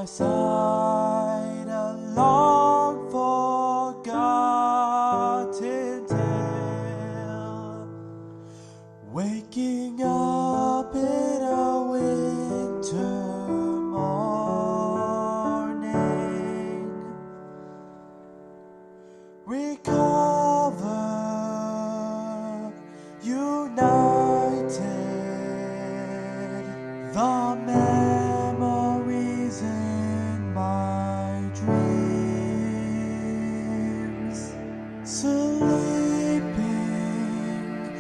my side, a long forgotten tale, waking up in a winter morning, recover, united, the memories in my dreams, sleeping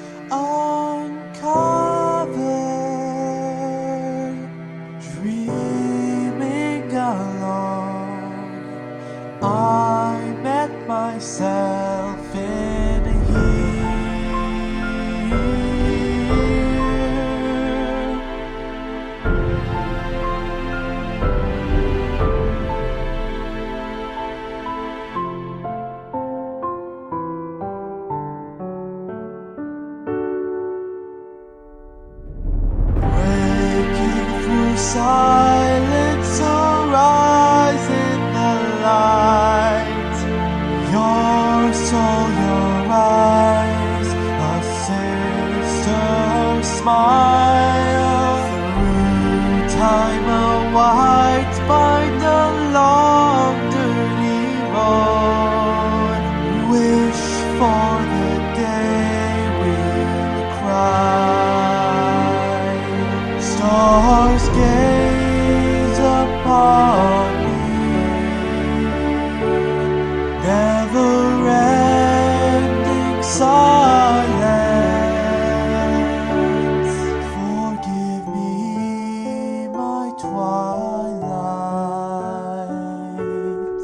uncovered, dreaming alone. I met myself in here. Breaking through silence, arise in the light. Your soul, your eyes, a sister's smile. Through time, a white bind the long dirty road. Wish for the day we'll cry. Stars gaze upon me, never-ending silence. Forgive me my twilight.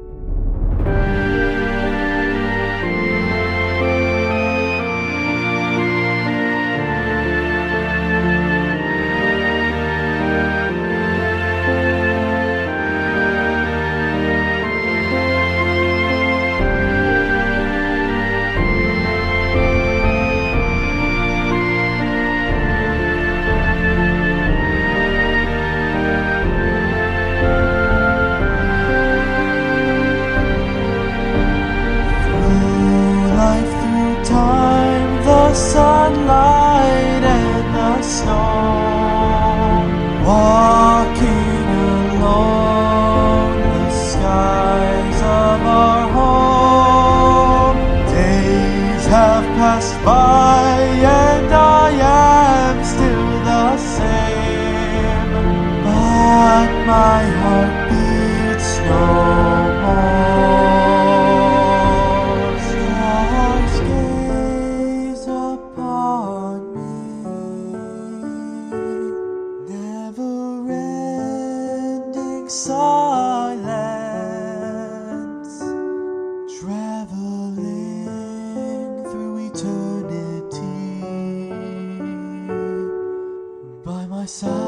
The sunlight and the snow, walking alone the skies of our home. Days have passed by and I am still the same, but my heart beats no more. Silence, traveling through eternity by my side.